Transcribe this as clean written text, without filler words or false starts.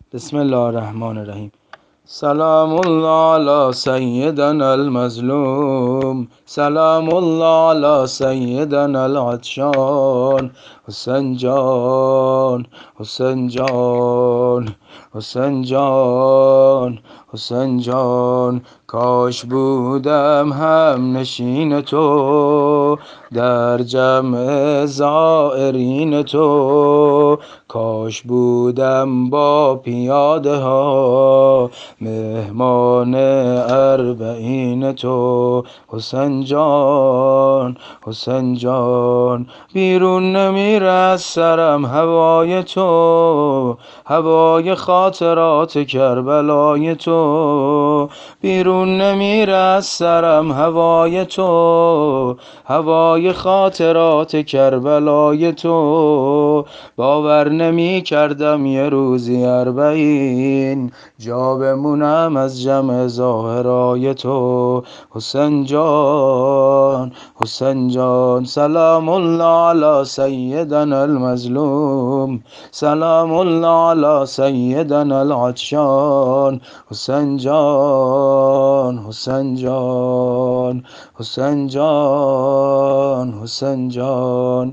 بسم الله الرحمن الرحیم. سلام الله علی سیدنا المظلوم، سلام الله علی سیدنا العطشان. حسین جان، حسین جان، حسین جان، حسین جان. کاش بودم هم نشین تو در جمع زائرین تو، کاش بودم با پیاده ها مهمان اربعین تو. حسین جان، حسین جان. بیرون نمیره از سرم هوای تو، هوای خاطرات کربلای تو. بیرون نمیره از سرم هوای تو، هوای خاطرات کربلای تو. باور نمی کردم یه روزی اربعین جا بمونم از جمع ظاهرای تو. حسین جان، حسین جان. سلام الله علی سیدنا المظلوم، سلام الله علی سیدنا العطشان. حسین جان، حسین جان، حسین جان، حسین جان.